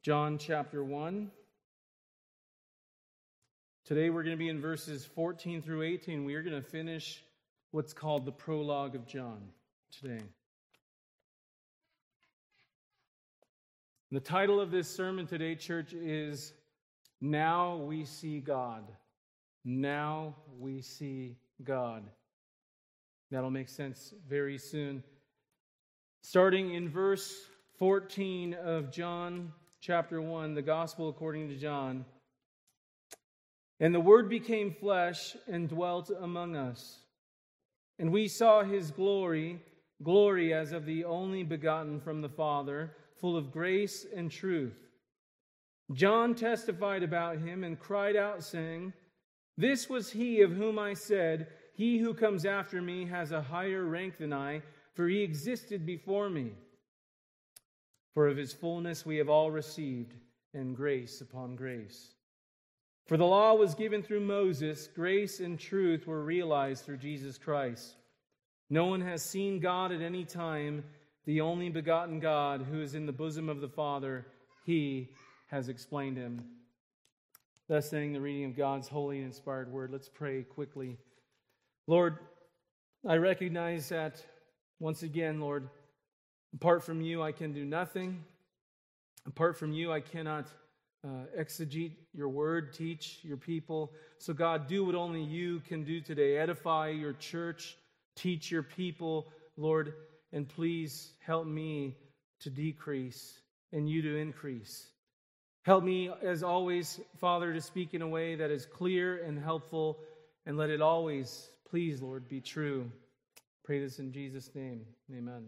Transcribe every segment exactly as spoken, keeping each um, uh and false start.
John chapter one. Today we're going to be in verses fourteen through eighteen. We are going to finish what's called the prologue of John today. The title of this sermon today, church, is Now We See God. Now We See God. That'll make sense very soon. Starting in verse fourteen of John chapter one, the Gospel according to John. And the Word became flesh and dwelt among us. And we saw His glory, glory as of the only begotten from the Father, full of grace and truth. John testified about Him and cried out, saying, This was He of whom I said, He who comes after me has a higher rank than I, for He existed before me. For of His fullness we have all received, and grace upon grace. For the law was given through Moses, grace and truth were realized through Jesus Christ. No one has seen God at any time, the only begotten God who is in the bosom of the Father, He has explained Him. Thus saying the reading of God's holy and inspired word. Let's pray quickly. Lord, I recognize that once again, Lord, apart from You I can do nothing. Apart from You I cannot Uh, exegete Your word, teach Your people. So God, do what only You can do today. Edify Your church, teach Your people, Lord, and please help me to decrease and You to increase. Help me, as always, Father, to speak in a way that is clear and helpful, and let it always, please, Lord, be true. Pray this in Jesus' name. Amen.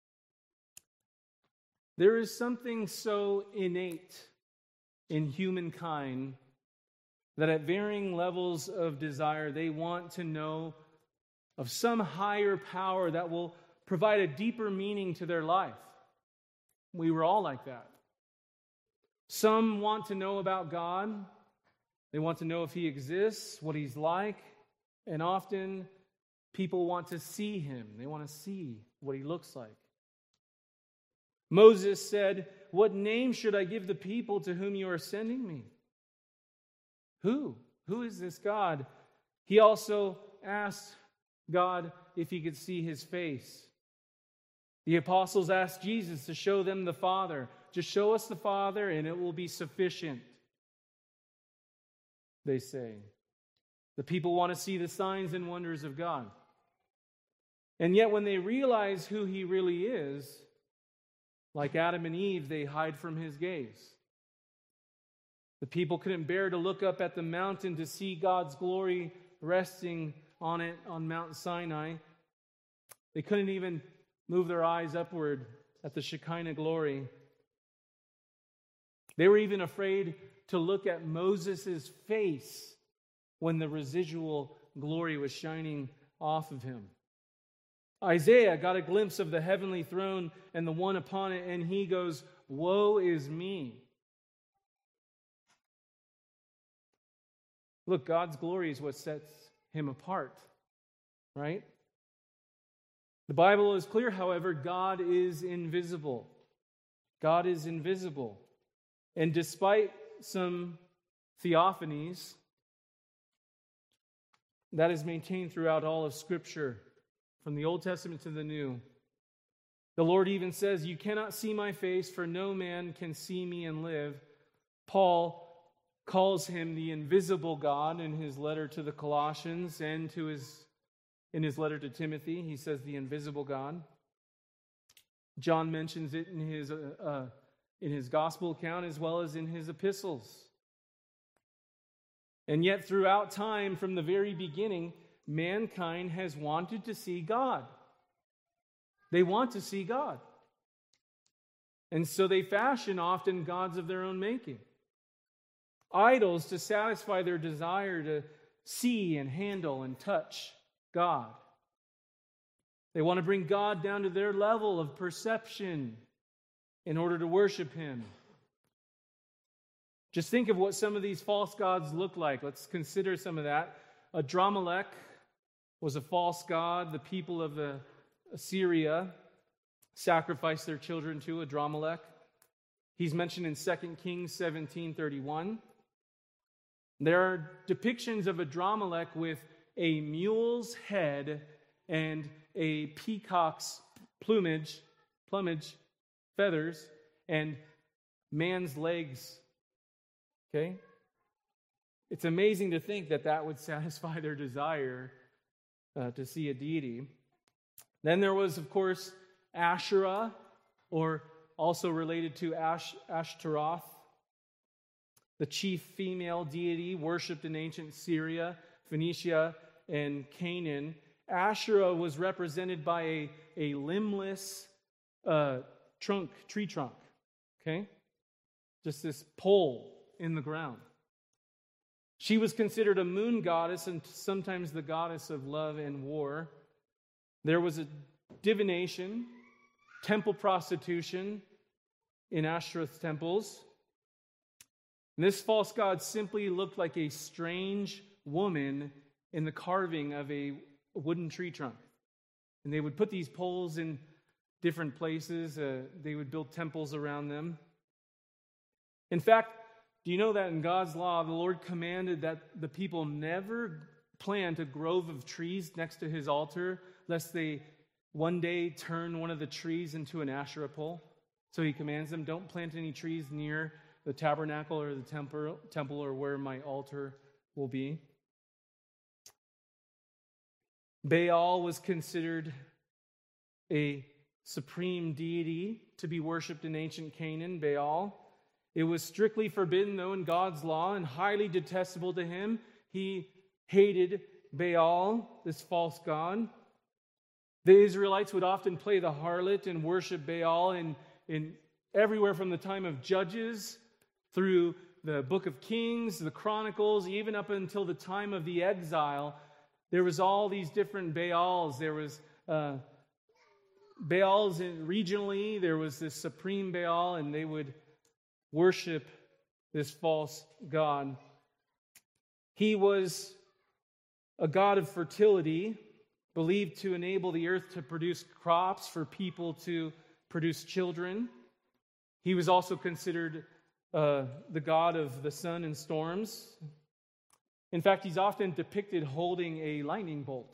There is something so innate in humankind that at varying levels of desire, they want to know of some higher power that will provide a deeper meaning to their life. We were all like that. Some want to know about God. They want to know if He exists, what He's like, and often people want to see Him. They want to see what He looks like. Moses said, What name should I give the people to whom You are sending me? Who? Who is this God? He also asked God if He could see His face. The apostles asked Jesus to show them the Father. Just show us the Father and it will be sufficient, they say. The people want to see the signs and wonders of God. And yet when they realize who He really is, like Adam and Eve, they hide from His gaze. The people couldn't bear to look up at the mountain to see God's glory resting on it on Mount Sinai. They couldn't even move their eyes upward at the Shekinah glory. They were even afraid to look at Moses' face when the residual glory was shining off of him. Isaiah got a glimpse of the heavenly throne and the one upon it, and he goes, Woe is me. Look, God's glory is what sets Him apart, right? The Bible is clear, however, God is invisible. God is invisible. And despite some theophanies, that is maintained throughout all of Scripture, from the Old Testament to the New. The Lord even says, You cannot see my face, for no man can see me and live. Paul calls Him the invisible God in his letter to the Colossians and to his in his letter to Timothy. He says the invisible God. John mentions it in his, uh, uh, in his gospel account as well as in his epistles. And yet throughout time, from the very beginning, mankind has wanted to see God. They want to see God. And so they fashion often gods of their own making. Idols to satisfy their desire to see and handle and touch God. They want to bring God down to their level of perception in order to worship Him. Just think of what some of these false gods look like. Let's consider some of that. Adramelech was a false god. The people of the Assyria sacrificed their children to Adramelech. He's mentioned in Second Kings seventeen thirty-one. There are depictions of Adramelech with a mule's head and a peacock's plumage, plumage, feathers, and man's legs. Okay? It's amazing to think that that would satisfy their desire uh, to see a deity. Then there was, of course, Asherah, or also related to Ash, Ashtaroth, the chief female deity worshipped in ancient Syria, Phoenicia, and Canaan. Asherah was represented by a, a limbless uh, trunk, tree trunk, okay? Just this pole in the ground. She was considered a moon goddess and sometimes the goddess of love and war. There was a divination, temple prostitution in Ashtoreth's temples. And this false god simply looked like a strange woman in the carving of a wooden tree trunk. And they would put these poles in different places. Uh, they would build temples around them. In fact, do you know that in God's law, the Lord commanded that the people never plant a grove of trees next to his altar, lest they one day turn one of the trees into an Asherah pole? So he commands them, don't plant any trees near the tabernacle or the temple, temple or where my altar will be. Baal was considered a supreme deity to be worshipped in ancient Canaan, Baal. It was strictly forbidden, though, in God's law and highly detestable to him. He hated Baal, this false god. The Israelites would often play the harlot and worship Baal in, in everywhere from the time of Judges through the book of Kings, the Chronicles, even up until the time of the exile. There was all these different Baals. There was uh, Baals in, regionally. There was this supreme Baal, and they would worship this false god. He was a god of fertility, believed to enable the earth to produce crops for people to produce children. He was also considered uh, the god of the sun and storms. In fact, he's often depicted holding a lightning bolt.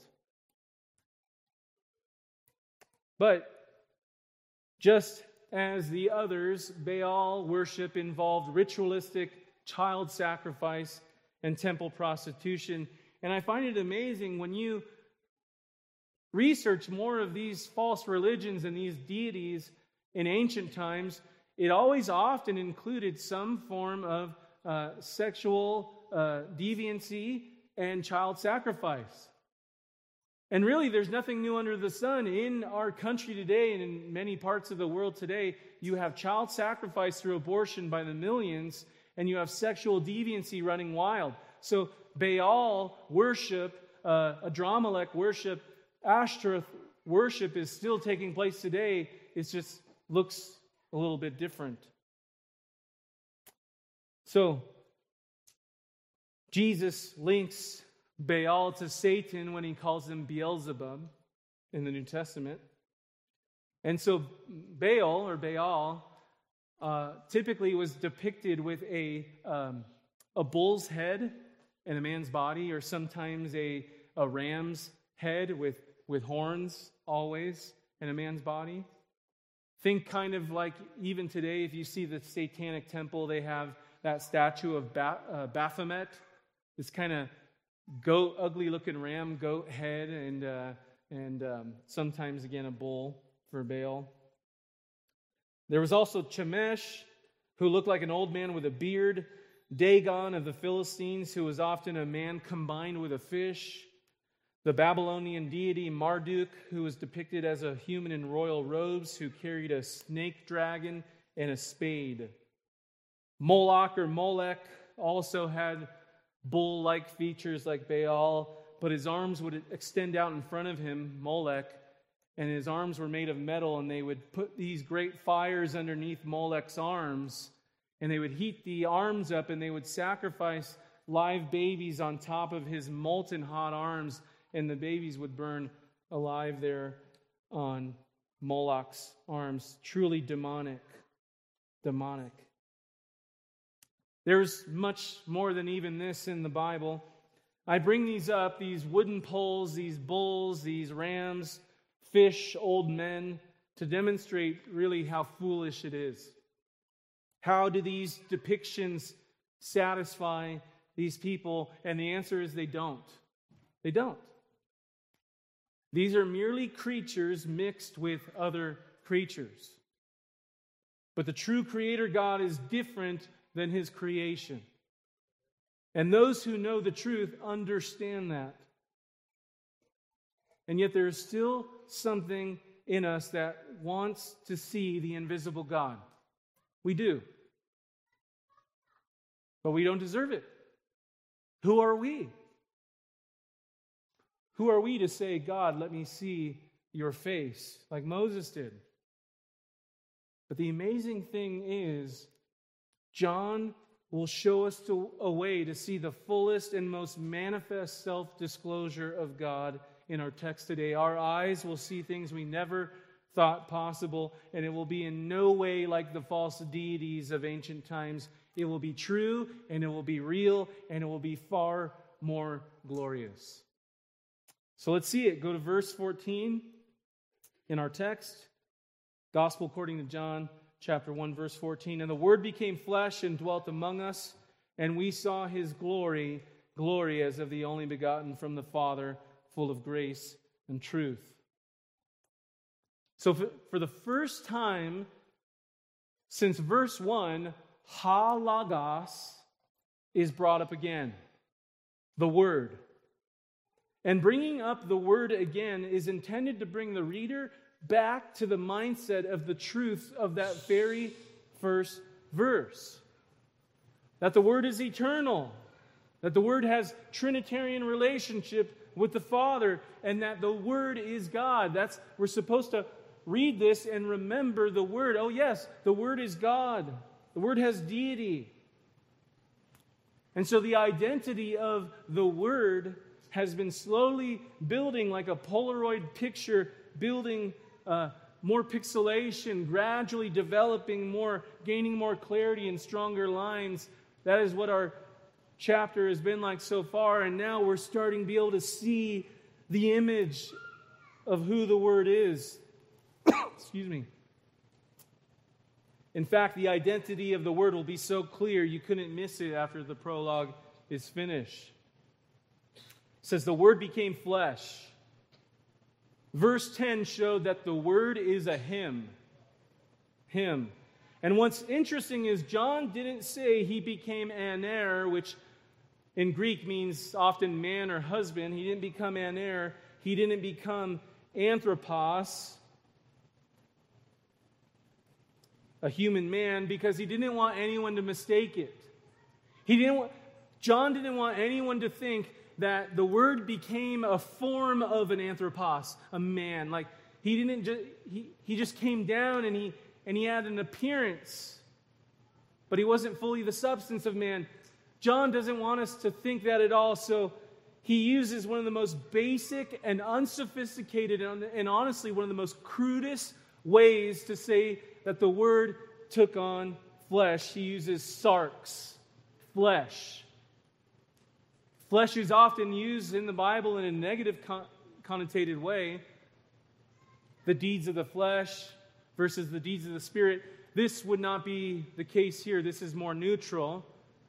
But just as the others, Baal worship involved ritualistic child sacrifice and temple prostitution. And I find it amazing when you research more of these false religions and these deities in ancient times, it always often included some form of uh, sexual uh, deviancy and child sacrifice. And really, there's nothing new under the sun. In our country today and in many parts of the world today, you have child sacrifice through abortion by the millions, and you have sexual deviancy running wild. So Baal worship, uh, Adramelech worship, Ashtoreth worship is still taking place today. It just looks a little bit different. So, Jesus links Baal to Satan when he calls him Beelzebub in the New Testament. And so Baal, or Baal, uh, typically was depicted with a, um, a bull's head in a man's body, or sometimes a, a ram's head with, with horns always in a man's body. Think kind of like even today, if you see the Satanic Temple, they have that statue of ba- uh, Baphomet, this kind of goat, ugly-looking ram, goat head, and uh, and um, sometimes, again, a bull for Baal. There was also Chemosh, who looked like an old man with a beard. Dagon of the Philistines, who was often a man combined with a fish. The Babylonian deity Marduk, who was depicted as a human in royal robes, who carried a snake dragon and a spade. Moloch or Molech also had bull-like features like Baal, but his arms would extend out in front of him, Molech, and his arms were made of metal, and they would put these great fires underneath Molech's arms, and they would heat the arms up, and they would sacrifice live babies on top of his molten hot arms, and the babies would burn alive there on Moloch's arms. Truly demonic. demonic. There's much more than even this in the Bible. I bring these up, these wooden poles, these bulls, these rams, fish, old men, to demonstrate really how foolish it is. How do these depictions satisfy these people? And the answer is they don't. They don't. These are merely creatures mixed with other creatures. But the true Creator God is different than His creation. And those who know the truth understand that. And yet there is still something in us that wants to see the invisible God. We do. But we don't deserve it. Who are we? Who are we to say, God, let me see your face, like Moses did? But the amazing thing is, John will show us to, a way to see the fullest and most manifest self-disclosure of God in our text today. Our eyes will see things we never thought possible, and it will be in no way like the false deities of ancient times. It will be true, and it will be real, and it will be far more glorious. So let's see it. Go to verse fourteen in our text. Gospel according to John, chapter one, verse fourteen. And the Word became flesh and dwelt among us, and we saw His glory, glory as of the only begotten from the Father, full of grace and truth. So for the first time since verse one, ha logos is brought up again. The Word. And bringing up the Word again is intended to bring the reader back to the mindset of the truth of that very first verse. That the Word is eternal. That the Word has Trinitarian relationship with the Father. And that the Word is God. That's, we're supposed to read this and remember the Word. Oh yes, the Word is God. The Word has deity. And so the identity of the Word has been slowly building like a Polaroid picture, building uh, more pixelation, gradually developing more, gaining more clarity and stronger lines. That is what our chapter has been like so far, and now we're starting to be able to see the image of who the Word is. Excuse me. In fact, the identity of the Word will be so clear you couldn't miss it after the prologue is finished. It says, the Word became flesh. Verse ten showed that the Word is a him. Him. And what's interesting is John didn't say he became aner, which in Greek means often man or husband. He didn't become aner. He didn't become anthropos, a human man, because he didn't want anyone to mistake it. He didn't want, John didn't want anyone to think that the Word became a form of an anthropos, a man. Like he didn't just he, he just came down and he and he had an appearance, but he wasn't fully the substance of man. John doesn't want us to think that at all, so he uses one of the most basic and unsophisticated and, and honestly one of the most crudest ways to say that the Word took on flesh. He uses sarx, flesh. Flesh is often used in the Bible in a negative con- connotated way. The deeds of the flesh versus the deeds of the Spirit. This would not be the case here. This is more neutral.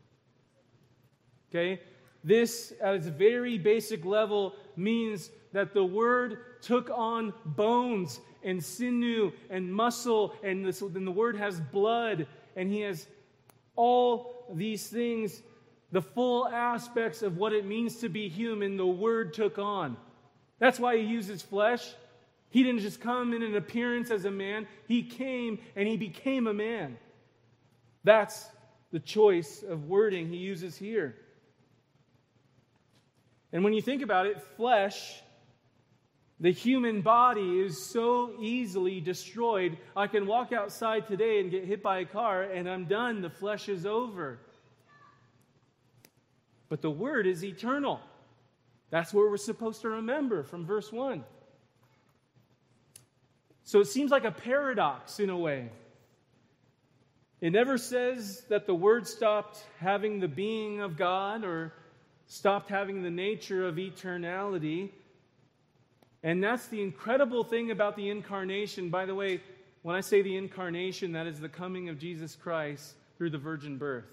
Okay? This, at its very basic level, means that the Word took on bones and sinew and muscle, and, this, and the Word has blood, and He has all these things. The full aspects of what it means to be human, the Word took on. That's why He uses flesh. He didn't just come in an appearance as a man. He came and He became a man. That's the choice of wording He uses here. And when you think about it, flesh, the human body, is so easily destroyed. I can walk outside today and get hit by a car and I'm done. The flesh is over. But the Word is eternal. That's what we're supposed to remember from verse one. So it seems like a paradox in a way. It never says that the Word stopped having the being of God or stopped having the nature of eternality. And that's the incredible thing about the incarnation. By the way, when I say the incarnation, that is the coming of Jesus Christ through the virgin birth.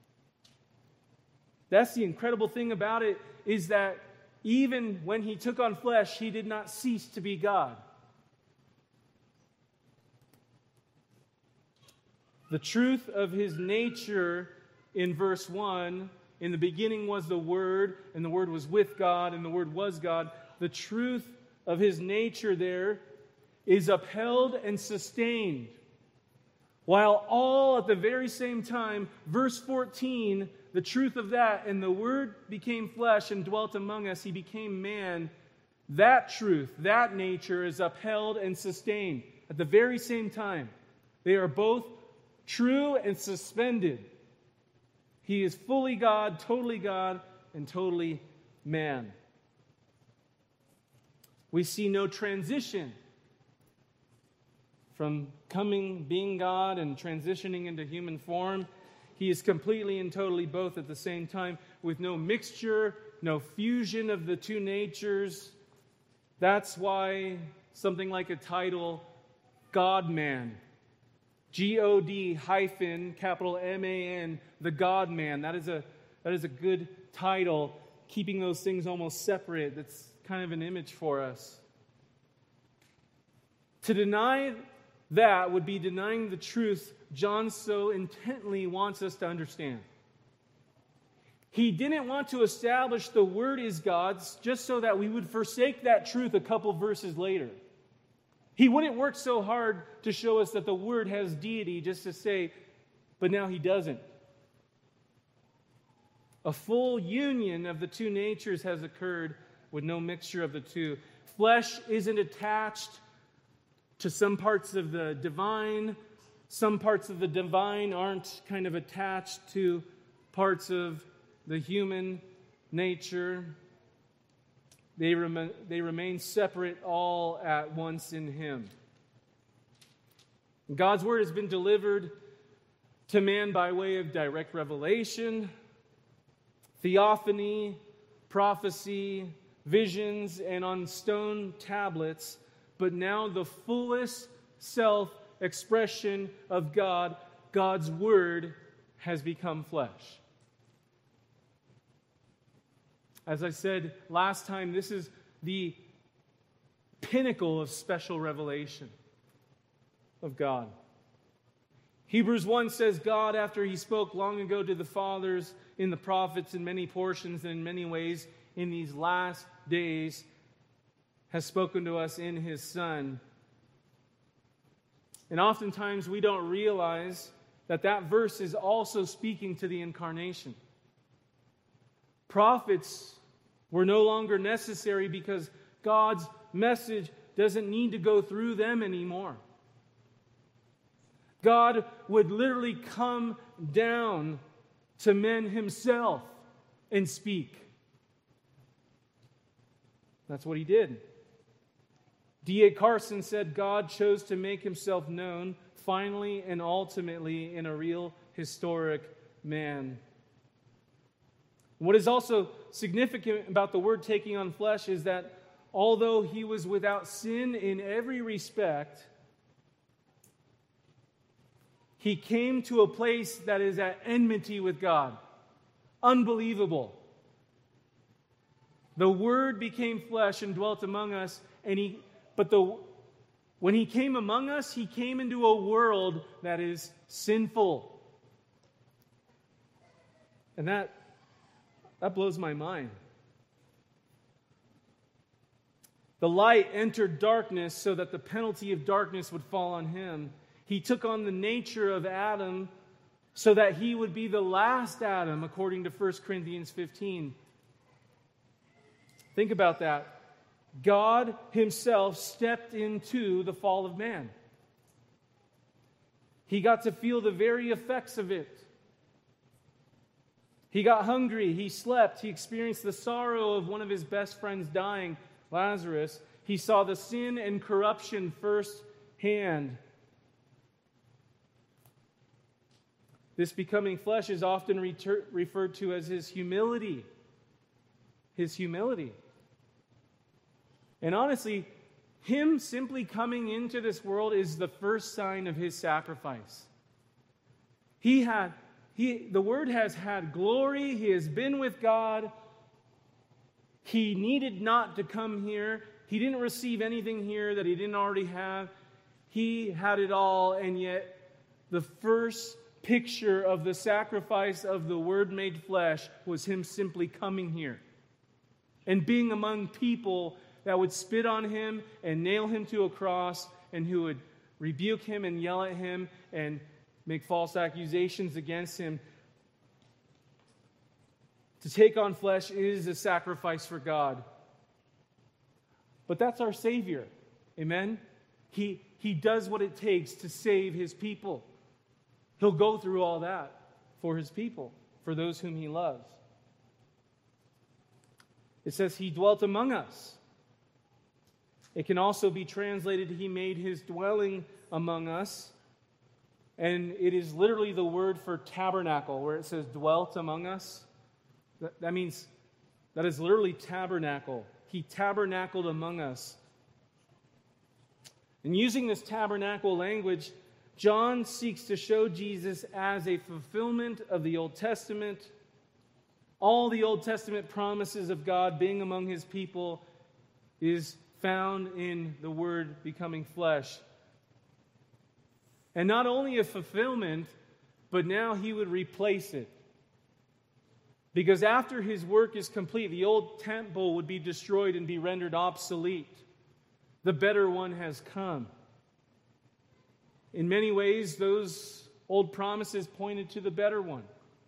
That's the incredible thing about it, is that even when he took on flesh, he did not cease to be God. The truth of his nature in verse one, in the beginning was the Word, and the Word was with God, and the Word was God. The truth of his nature there is upheld and sustained. While all at the very same time, verse fourteen, the truth of that, and the Word became flesh and dwelt among us, he became man. That truth, that nature is upheld and sustained at the very same time. They are both true and suspended. He is fully God, totally God, and totally man. We see no transition from coming, being God, and transitioning into human form. He is completely and totally both at the same time, with no mixture, no fusion of the two natures. That's why something like a title, God-man, G O D hyphen capital M A N, the God-man. That is a that is a good title, keeping those things almost separate. That's kind of an image for us. To deny that would be denying the truth John so intently wants us to understand. He didn't want to establish the Word is God's just so that we would forsake that truth a couple verses later. He wouldn't work so hard to show us that the Word has deity just to say, but now he doesn't. A full union of the two natures has occurred with no mixture of the two. Flesh isn't attached to some parts of the divine. Some parts of the divine aren't kind of attached to parts of the human nature. They remain, they remain separate all at once in Him. God's Word has been delivered to man by way of direct revelation, theophany, prophecy, visions, and on stone tablets. But now the fullest self-expression of God, God's Word, has become flesh. As I said last time, this is the pinnacle of special revelation of God. Hebrews one says, God, after He spoke long ago to the fathers in the prophets in many portions and in many ways, in these last days, has spoken to us in His Son. And oftentimes we don't realize that that verse is also speaking to the incarnation. Prophets were no longer necessary because God's message doesn't need to go through them anymore. God would literally come down to men Himself and speak. That's what He did. D A Carson said God chose to make Himself known finally and ultimately in a real historic man. What is also significant about the Word taking on flesh is that although He was without sin in every respect, He came to a place that is at enmity with God. Unbelievable. The Word became flesh and dwelt among us, and He but the when He came among us, He came into a world that is sinful. And that That blows my mind. The light entered darkness so that the penalty of darkness would fall on Him. He took on the nature of Adam so that He would be the last Adam, according to First Corinthians fifteen. Think about that. God Himself stepped into the fall of man. He got to feel the very effects of it. He got hungry, He slept, He experienced the sorrow of one of His best friends dying, Lazarus. He saw the sin and corruption firsthand. This becoming flesh is often reter- referred to as his humility. His humility. And honestly, him simply coming into this world is the first sign of his sacrifice. He had, he, the Word has had glory. He has been with God. He needed not to come here. He didn't receive anything here that he didn't already have. He had it all, and yet the first picture of the sacrifice of the Word made flesh was him simply coming here and being among people that would spit on him and nail him to a cross, and who would rebuke him and yell at him and make false accusations against him. To take on flesh is a sacrifice for God. But that's our Savior. Amen? He, he does what it takes to save his people. He'll go through all that for his people, for those whom he loves. It says he dwelt among us. It can also be translated, he made his dwelling among us. And it is literally the word for tabernacle, where it says dwelt among us. That, that means, that is literally tabernacle. He tabernacled among us. And using this tabernacle language, John seeks to show Jesus as a fulfillment of the Old Testament. All the Old Testament promises of God being among his people is found in the Word becoming flesh. And not only a fulfillment, but now he would replace it. Because after his work is complete, the old temple would be destroyed and be rendered obsolete. The better one has come. In many ways, those old promises pointed to the better one.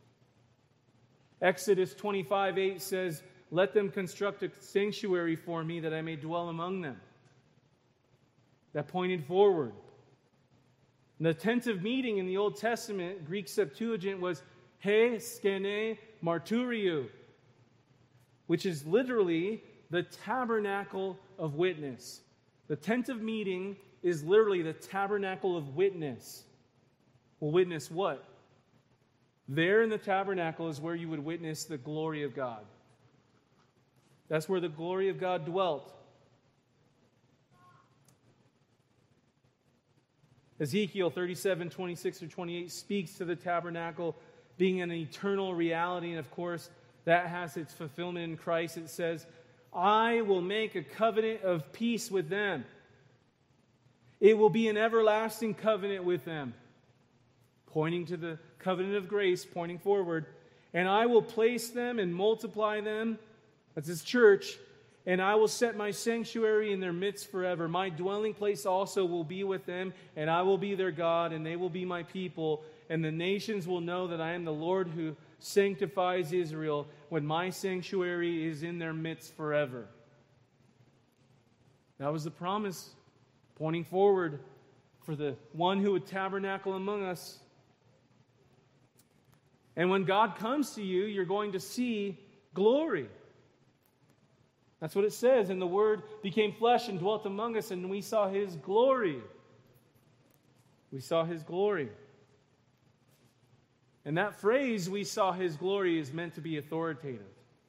Exodus twenty-five eight says, "Let them construct a sanctuary for me that I may dwell among them." That pointed forward. And the tent of meeting in the Old Testament, Greek Septuagint, was he skene marturiou, which is literally the tabernacle of witness. The tent of meeting is literally the tabernacle of witness. Well, witness what? There in the tabernacle is where you would witness the glory of God. That's where the glory of God dwelt. Ezekiel thirty-seven, twenty-six through twenty-eight speaks to the tabernacle being an eternal reality, and of course, that has its fulfillment in Christ. It says, "I will make a covenant of peace with them. It will be an everlasting covenant with them." Pointing to the covenant of grace, pointing forward. "And I will place them and multiply them," that's his church, "and I will set my sanctuary in their midst forever. My dwelling place also will be with them, and I will be their God, and they will be my people. And the nations will know that I am the Lord who sanctifies Israel, when my sanctuary is in their midst forever." That was the promise pointing forward for the one who would tabernacle among us. And when God comes to you, you're going to see glory. That's what it says. "And the Word became flesh and dwelt among us, and we saw His glory." We saw His glory. And that phrase, "we saw His glory," is meant to be authoritative.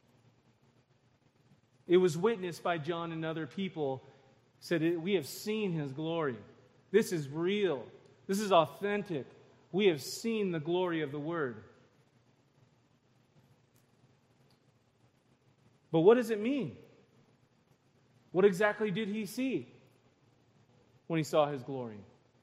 It was witnessed by John and other people. Said, "We have seen His glory. This is real. This is authentic. We have seen the glory of the Word." But what does it mean? What exactly did he see when he saw His glory?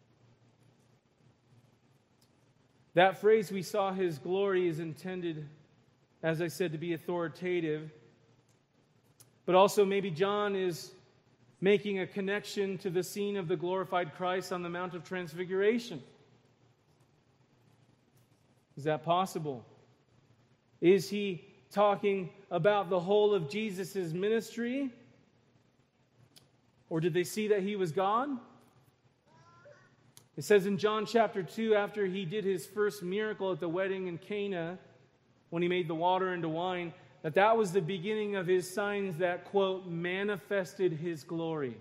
That phrase, "we saw His glory," is intended, as I said, to be authoritative. But also maybe John is making a connection to the scene of the glorified Christ on the Mount of Transfiguration. Is that possible? Is he talking about the whole of Jesus' ministry? Or did they see that He was God? It says in John chapter two, after He did His first miracle at the wedding in Cana, when He made the water into wine, that that was the beginning of His signs that, quote, manifested His glory.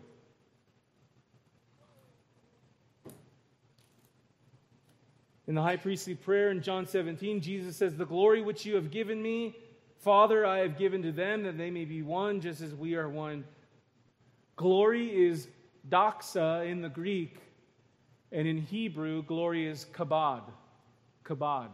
In the high priestly prayer in John seventeen, Jesus says, "The glory which you have given me, Father, I have given to them, that they may be one, just as we are one." Glory is doxa in the Greek, and in Hebrew, glory is kabod. Kabod.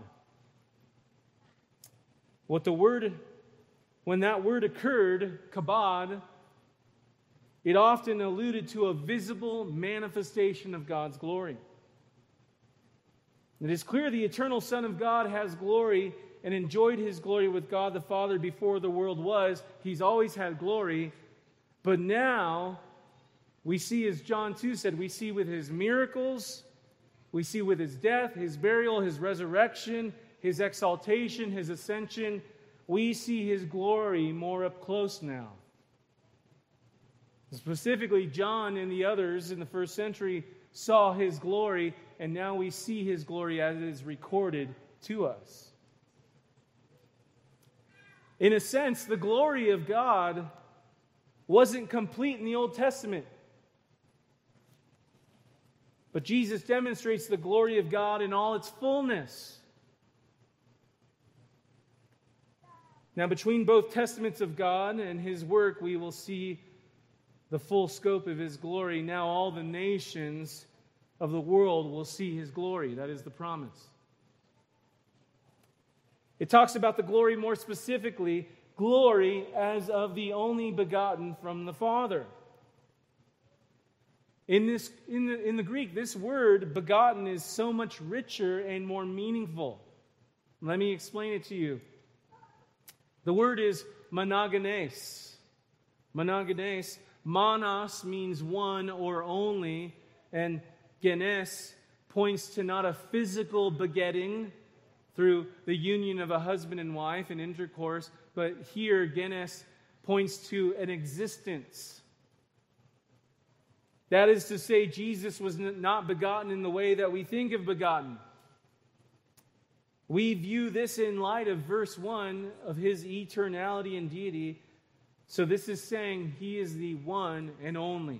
What the word, when that word occurred, kabod, it often alluded to a visible manifestation of God's glory. It is clear the eternal Son of God has glory and enjoyed his glory with God the Father before the world was. He's always had glory. But now, we see, as John two said, we see with his miracles, we see with his death, his burial, his resurrection, his exaltation, his ascension, we see his glory more up close now. Specifically, John and the others in the first century saw his glory, and now we see his glory as it is recorded to us. In a sense, the glory of God wasn't complete in the Old Testament. But Jesus demonstrates the glory of God in all its fullness. Now, between both testaments of God and his work, we will see the full scope of his glory. Now all the nations of the world will see his glory. That is the promise. It talks about the glory more specifically, glory as of the only begotten from the Father. In this, in the, in the Greek, this word, begotten, is so much richer and more meaningful. Let me explain it to you. The word is monogenes. Monogenes. Monos means one or only, and genes points to not a physical begetting through the union of a husband and wife and intercourse, but here genes points to an existence. That is to say, Jesus was not begotten in the way that we think of begotten. We view this in light of verse one of his eternality and deity. So this is saying he is the one and only.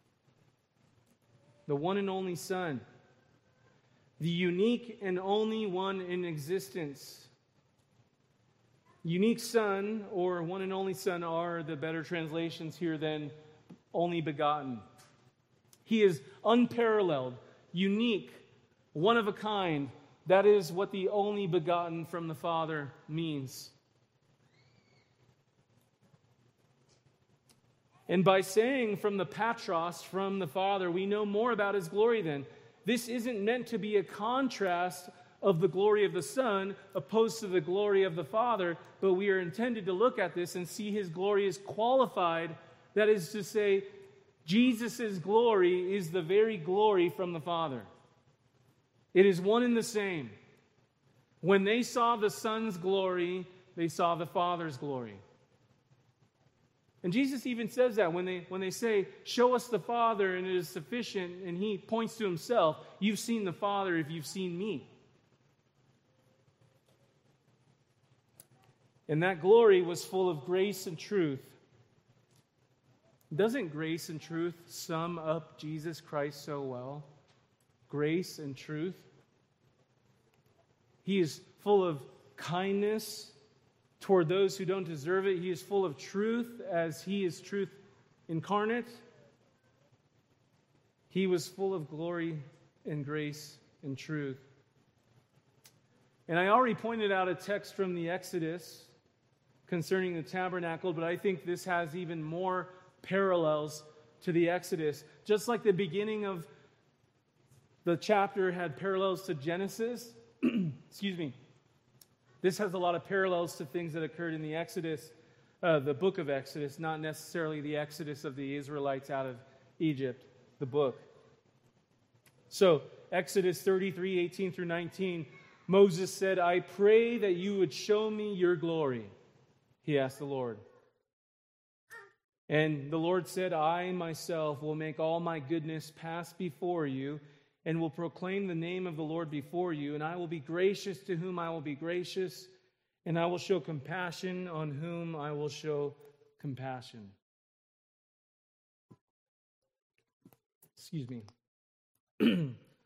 The one and only Son. The unique and only one in existence. Unique Son, or one and only Son, are the better translations here than only begotten. He is unparalleled, unique, one of a kind. That is what the only begotten from the Father means. And by saying from the Patros, from the Father, we know more about his glory then. This isn't meant to be a contrast of the glory of the Son opposed to the glory of the Father, but we are intended to look at this and see his glory is qualified. That is to say, Jesus' glory is the very glory from the Father. It is one and the same. When they saw the Son's glory, they saw the Father's glory. And Jesus even says that when they, when they say, "Show us the Father and it is sufficient," and he points to himself, "You've seen the Father if you've seen me." And that glory was full of grace and truth. Doesn't grace and truth sum up Jesus Christ so well? Grace and truth. He is full of kindness toward those who don't deserve it. He is full of truth as he is truth incarnate. He was full of glory and grace and truth. And I already pointed out a text from the Exodus concerning the tabernacle, but I think this has even more parallels to the Exodus. Just like the beginning of the chapter had parallels to Genesis, excuse me, this has a lot of parallels to things that occurred in the Exodus, uh, the book of Exodus, not necessarily the Exodus of the Israelites out of Egypt, the book. So, Exodus thirty-three, eighteen through nineteen, Moses said, "I pray that you would show me your glory," he asked the Lord. And the Lord said, "I myself will make all my goodness pass before you, and will proclaim the name of the Lord before you, and I will be gracious to whom I will be gracious, and I will show compassion on whom I will show compassion." Excuse me.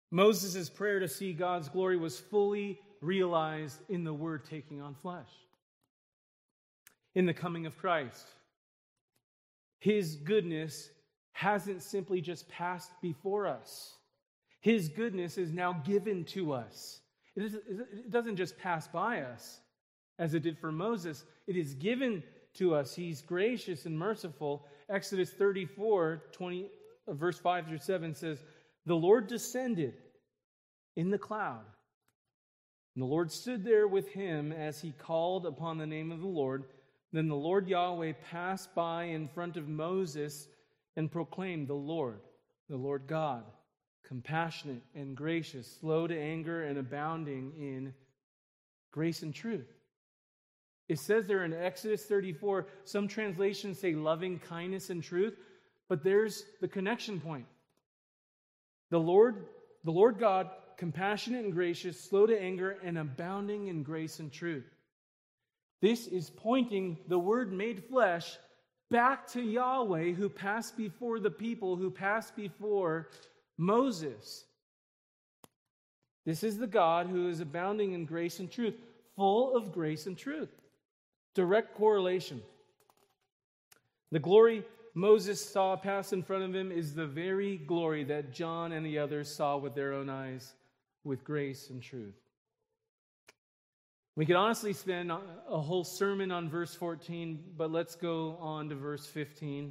Moses' prayer to see God's glory was fully realized in the Word taking on flesh, in the coming of Christ. His goodness hasn't simply just passed before us. His goodness is now given to us. It, is, it doesn't just pass by us, as it did for Moses. It is given to us. He's gracious and merciful. Exodus thirty-four, twenty, verse five through seven says, "The Lord descended in the cloud, and the Lord stood there with him as he called upon the name of the Lord. Then the Lord Yahweh passed by in front of Moses and proclaimed, 'The Lord, the Lord God, compassionate and gracious, slow to anger and abounding in grace and truth.'" It says there in Exodus thirty-four, some translations say loving kindness and truth, but there's the connection point. The Lord, the Lord God, compassionate and gracious, slow to anger, and abounding in grace and truth. This is pointing the Word made flesh back to Yahweh, who passed before the people, who passed before Moses. This is the God who is abounding in grace and truth, full of grace and truth. Direct correlation. The glory Moses saw pass in front of him is the very glory that John and the others saw with their own eyes, with grace and truth. We could honestly spend a whole sermon on verse fourteen, but let's go on to verse fifteen.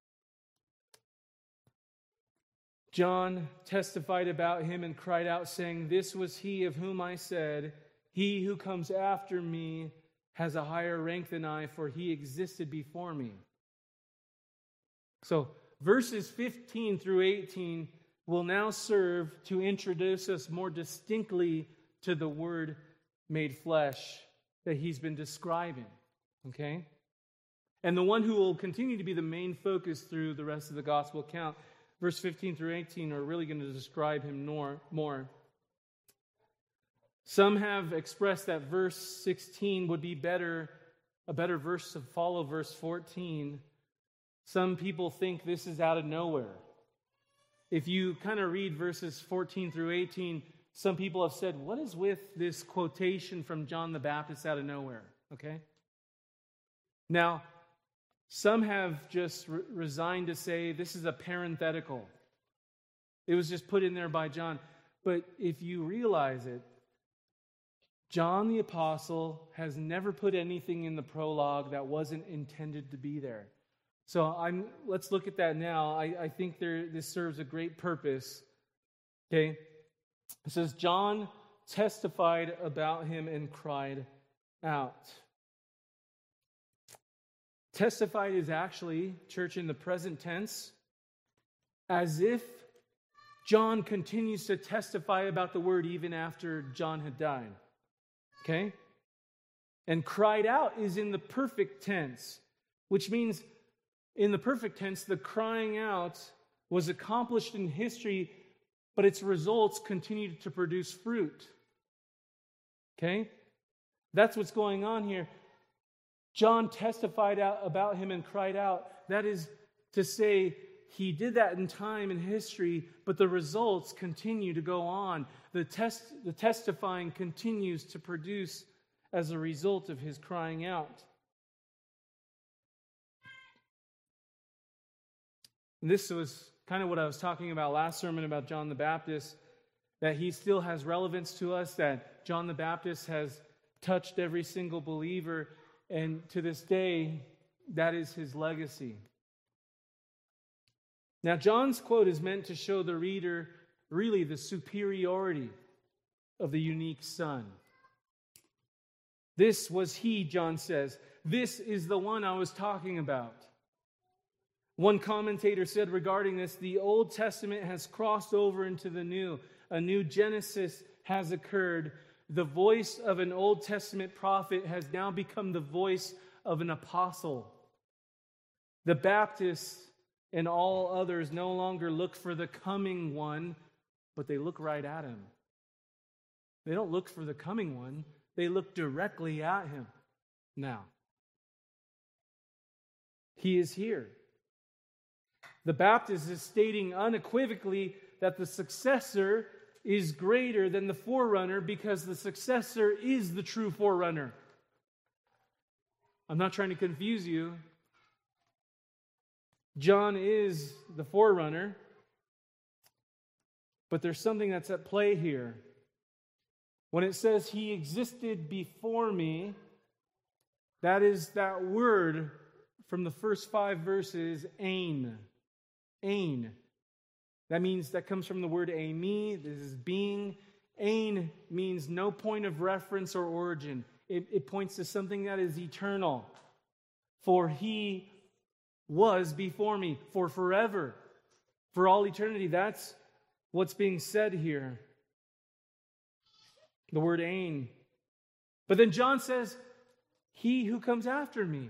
John testified about him and cried out, saying, "This was he of whom I said, 'He who comes after me has a higher rank than I, for he existed before me.'" So verses fifteen through eighteen will now serve to introduce us more distinctly to the Word made flesh that he's been describing. Okay? And the one who will continue to be the main focus through the rest of the gospel account, verse fifteen through eighteen, are really going to describe him more. more. Some have expressed that verse sixteen would be better, a better verse to follow verse fourteen. Some people think this is out of nowhere. If you kind of read verses fourteen through eighteen, some people have said, what is with this quotation from John the Baptist out of nowhere? Okay? Now, some have just re- resigned to say this is a parenthetical. It was just put in there by John. But if you realize it, John the Apostle has never put anything in the prologue that wasn't intended to be there. So I'm. let's look at that now. I, I think there, this serves a great purpose. Okay? It says, John testified about him and cried out. Testified is actually, church, in the present tense, as if John continues to testify about the word even after John had died. Okay? And cried out is in the perfect tense, which means in the perfect tense, the crying out was accomplished in history, but its results continued to produce fruit. Okay? That's what's going on here. John testified out about him and cried out. That is to say, he did that in time and history, but the results continue to go on. The test, the testifying continues to produce as a result of his crying out. And this was kind of what I was talking about last sermon about John the Baptist, that he still has relevance to us, that John the Baptist has touched every single believer, and to this day, that is his legacy. Now, John's quote is meant to show the reader really the superiority of the unique Son. This was he, John says. This is the one I was talking about. One commentator said regarding this, the Old Testament has crossed over into the New. A new Genesis has occurred. The voice of an Old Testament prophet has now become the voice of an apostle. The Baptists and all others no longer look for the coming one, but they look right at him. They don't look for the coming one. They look directly at him now. He is here. The Baptist is stating unequivocally that the successor is greater than the forerunner because the successor is the true forerunner. I'm not trying to confuse you. John is the forerunner, but there's something that's at play here. When it says he existed before me, that is that word from the first five verses, ain. Ain. That means, that comes from the word eimi. This is being. Ain means no point of reference or origin. It, it points to something that is eternal. For he was before me, for forever, for all eternity. That's what's being said here. The word ain. But then John says, he who comes after me.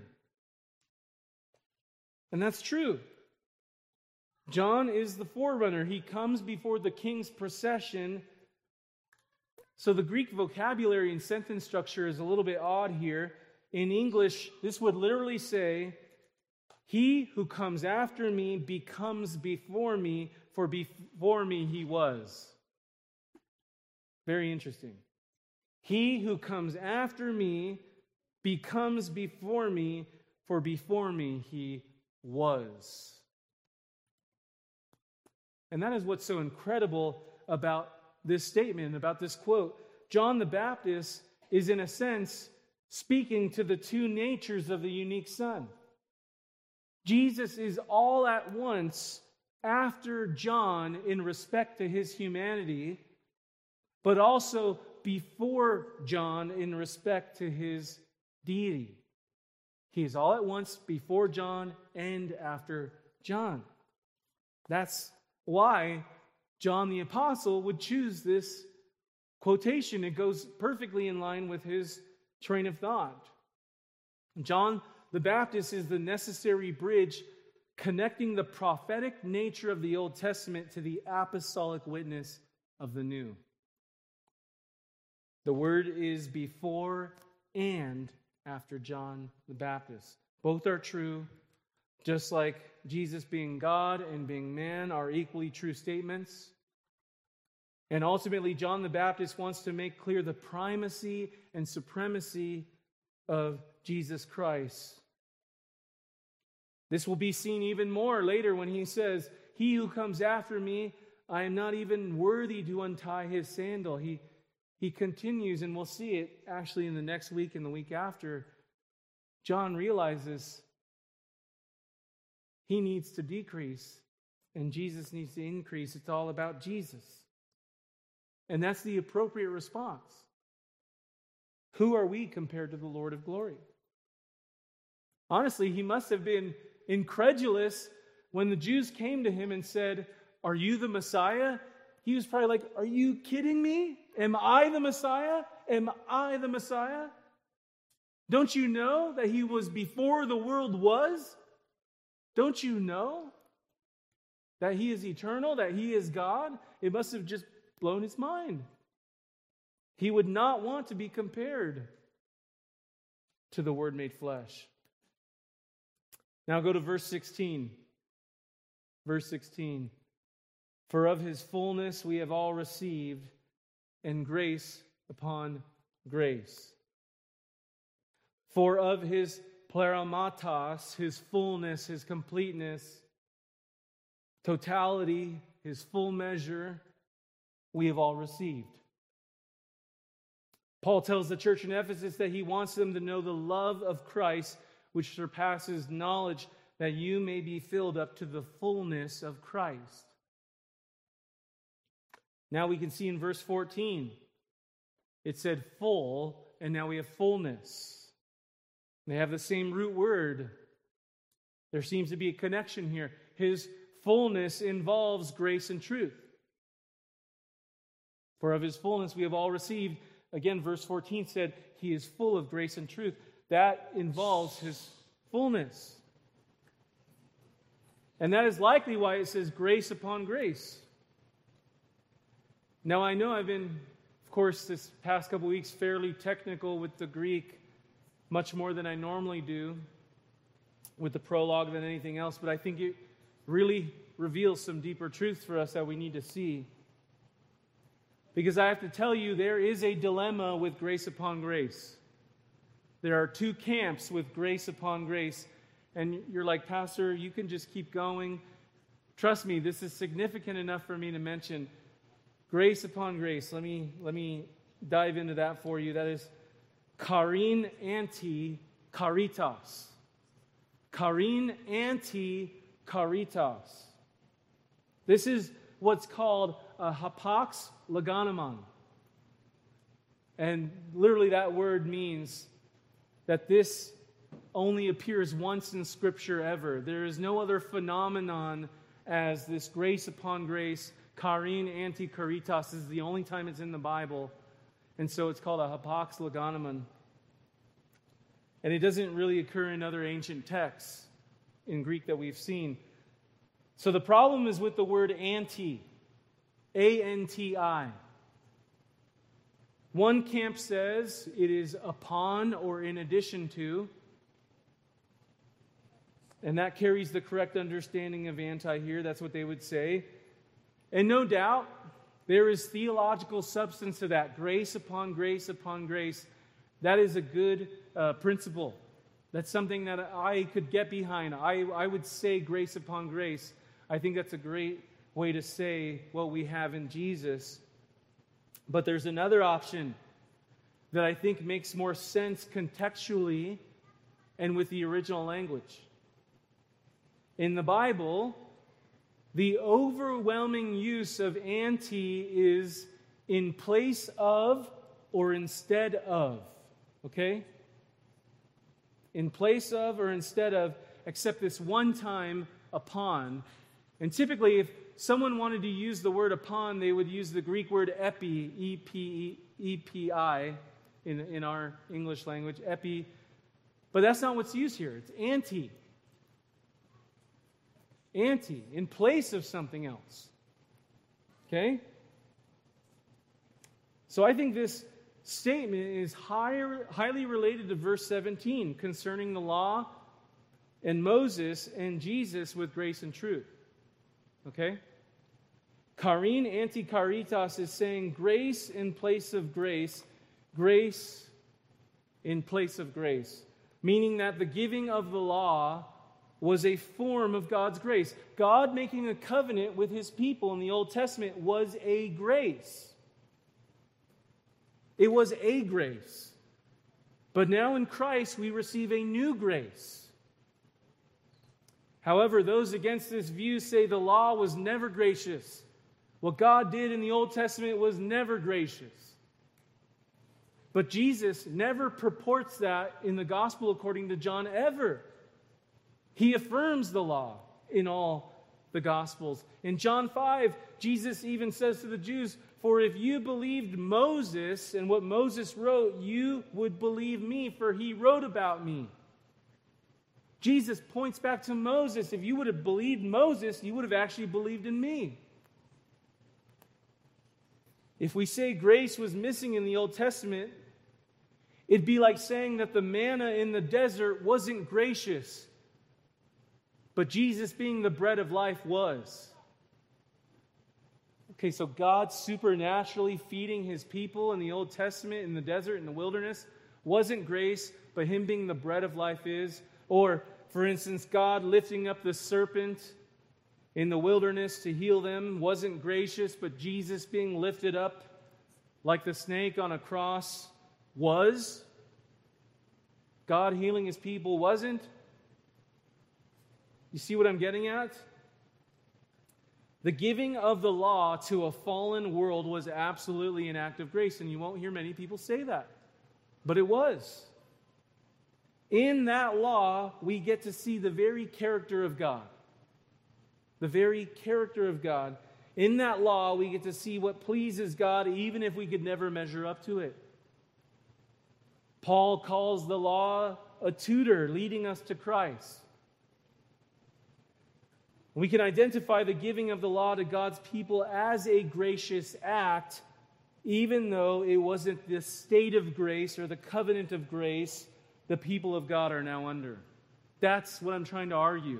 And that's true. John is the forerunner. He comes before the king's procession. So the Greek vocabulary and sentence structure is a little bit odd here. In English, this would literally say, he who comes after me becomes before me, for before me he was. Very interesting. He who comes after me becomes before me, for before me he was. And that is what's so incredible about this statement, about this quote. John the Baptist is, in a sense, speaking to the two natures of the unique Son. Jesus is all at once after John in respect to his humanity, but also before John in respect to his deity. He is all at once before John and after John. That's why John the Apostle would choose this quotation. It goes perfectly in line with his train of thought. John the Baptist is the necessary bridge connecting the prophetic nature of the Old Testament to the apostolic witness of the New. The word is before and after John the Baptist. Both are true, just like Jesus being God and being man are equally true statements. And ultimately, John the Baptist wants to make clear the primacy and supremacy of Jesus Christ. This will be seen even more later when he says, he who comes after me, I am not even worthy to untie his sandal. He, he continues, and we'll see it actually in the next week and the week after. John realizes he needs to decrease and Jesus needs to increase. It's all about Jesus. And that's the appropriate response. Who are we compared to the Lord of glory? Honestly, he must have been incredulous when the Jews came to him and said, are you the Messiah? He was probably like, are you kidding me? Am I the Messiah? Am I the Messiah? Don't you know that he was before the world was? Don't you know that he is eternal, that he is God? It must have just blown his mind. He would not want to be compared to the Word made flesh. Now go to verse sixteen. Verse sixteen. For of his fullness we have all received, and grace upon grace. For of his pleraumatos, his fullness, his completeness, totality, his full measure, we have all received. Paul tells the church in Ephesus that he wants them to know the love of Christ, which surpasses knowledge, that you may be filled up to the fullness of Christ. Now we can see in verse fourteen, it said full, and now we have fullness. They have the same root word. There seems to be a connection here. His fullness involves grace and truth. For of his fullness we have all received. Again, verse fourteen said, he is full of grace and truth. That involves his fullness. And that is likely why it says grace upon grace. Now, I know I've been, of course, this past couple weeks fairly technical with the Greek, much more than I normally do with the prologue than anything else, but I think it really reveals some deeper truths for us that we need to see. Because I have to tell you, there is a dilemma with grace upon grace. There are two camps with grace upon grace. And you're like, Pastor, you can just keep going. Trust me, this is significant enough for me to mention. Grace upon grace. Let me, let me dive into that for you. That is charin anti caritas. Charin anti caritas. This is what's called a hapax legonomon. And literally that word means that this only appears once in Scripture ever. There is no other phenomenon as this grace upon grace. Charin anti caritas is the only time it's in the Bible. And so it's called a hapax legonomon. And it doesn't really occur in other ancient texts in Greek that we've seen. So the problem is with the word anti. A N T I. One camp says it is upon or in addition to. And that carries the correct understanding of anti here. That's what they would say. And no doubt, there is theological substance to that. Grace upon grace upon grace. That is a good uh, principle. That's something that I could get behind. I, I would say grace upon grace. I think that's a great way to say what we have in Jesus. But there's another option that I think makes more sense contextually and with the original language. In the Bible, the overwhelming use of anti is in place of or instead of. Okay? In place of or instead of, except this one time, upon. And typically, if someone wanted to use the word upon, they would use the Greek word epi, E P E P I, in, in our English language, epi. But that's not what's used here. It's anti. Anti, in place of something else. Okay? So I think this statement is higher, highly related to verse seventeen concerning the law and Moses and Jesus with grace and truth. Okay? Charin anti caritas is saying grace in place of grace, grace in place of grace. Meaning that the giving of the law was a form of God's grace. God making a covenant with his people in the Old Testament was a grace. It was a grace. But now in Christ we receive a new grace. However, those against this view say the law was never gracious. What God did in the Old Testament was never gracious. But Jesus never purports that in the gospel according to John ever. He affirms the law in all the Gospels. In John five, Jesus even says to the Jews, "For if you believed Moses and what Moses wrote, you would believe me, for he wrote about me." Jesus points back to Moses. If you would have believed Moses, you would have actually believed in me. If we say grace was missing in the Old Testament, it'd be like saying that the manna in the desert wasn't gracious. But Jesus, being the bread of life, was. Okay, so God supernaturally feeding his people in the Old Testament, in the desert, in the wilderness, wasn't grace, but him being the bread of life is. Or, for instance, God lifting up the serpent in the wilderness to heal them wasn't gracious, but Jesus being lifted up like the snake on a cross was. God healing his people wasn't. You see what I'm getting at? The giving of the law to a fallen world was absolutely an act of grace, and you won't hear many people say that. But it was. In that law, we get to see the very character of God. The very character of God. In that law, we get to see what pleases God, even if we could never measure up to it. Paul calls the law a tutor leading us to Christ. We can identify the giving of the law to God's people as a gracious act, even though it wasn't the state of grace or the covenant of grace the people of God are now under. That's what I'm trying to argue.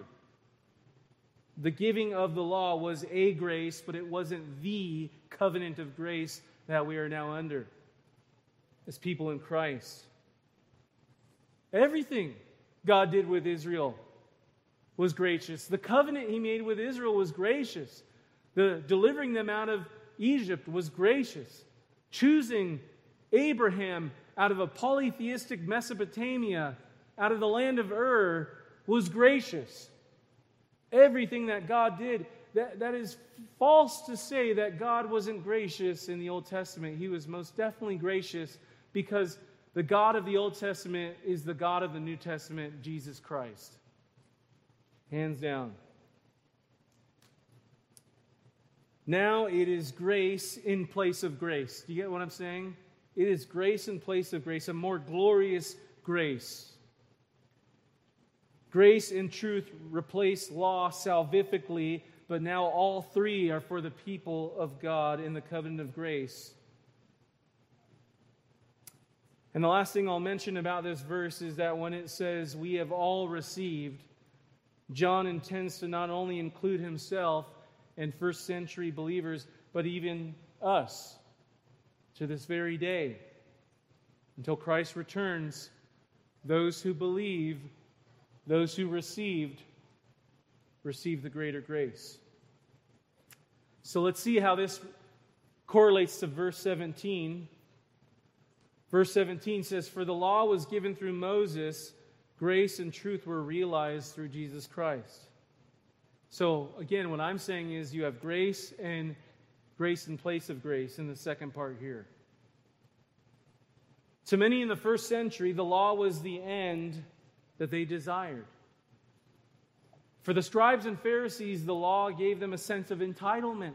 The giving of the law was a grace, but it wasn't the covenant of grace that we are now under as people in Christ. Everything God did with Israel was gracious. The covenant he made with Israel was gracious. The delivering them out of Egypt was gracious. Choosing Abraham out of a polytheistic Mesopotamia, out of the land of Ur, was gracious. Everything that God did, that, that is false to say that God wasn't gracious in the Old Testament. He was most definitely gracious, because the God of the Old Testament is the God of the New Testament, Jesus Christ. Hands down. Now it is grace in place of grace. Do you get what I'm saying? It is grace in place of grace, a more glorious grace. Grace and truth replace law salvifically, but now all three are for the people of God in the covenant of grace. And the last thing I'll mention about this verse is that when it says, "we have all received," John intends to not only include himself and first century believers, but even us to this very day. Until Christ returns, those who believe, those who received, receive the greater grace. So let's see how this correlates to verse seventeen. Verse seventeen says, "For the law was given through Moses, grace and truth were realized through Jesus Christ." So again, what I'm saying is you have grace and grace in place of grace in the second part here. To many in the first century, the law was the end that they desired. For the scribes and Pharisees, the law gave them a sense of entitlement.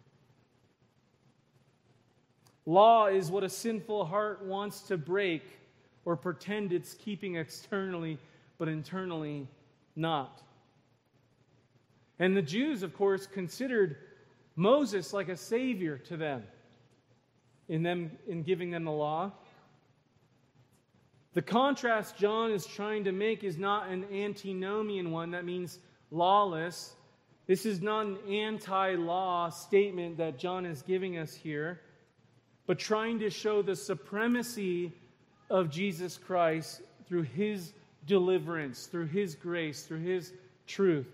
Law is what a sinful heart wants to break or pretend it's keeping externally, but internally not. And the Jews, of course, considered Moses like a savior to them in them in giving them the law. The contrast John is trying to make is not an antinomian one, that means lawless. This is not an anti-law statement that John is giving us here, but trying to show the supremacy of Jesus Christ through his deliverance, through his grace, through his truth.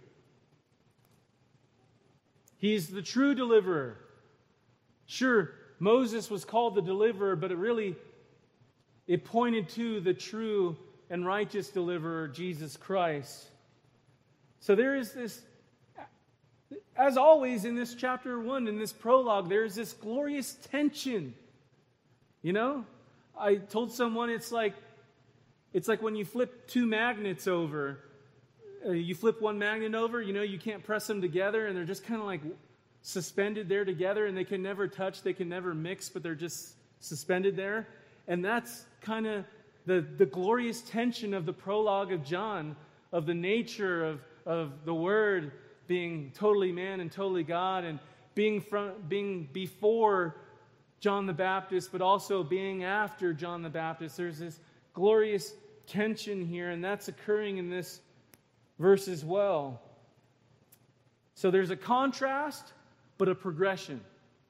He's the true deliverer. Sure, Moses was called the deliverer, but it really, it pointed to the true and righteous deliverer, Jesus Christ. So there is this, as always in this chapter one, in this prologue, there is this glorious tension. You know, I told someone it's like, it's like when you flip two magnets over. Uh, you flip one magnet over, you know, you can't press them together, and they're just kind of like suspended there together, and they can never touch, they can never mix, but they're just suspended there. And that's kind of the, the glorious tension of the prologue of John, of the nature of, of the Word being totally man and totally God, and being from, being before John the Baptist, but also being after John the Baptist. There's this glorious tension here, and that's occurring in this verse as well. So there's a contrast, but a progression.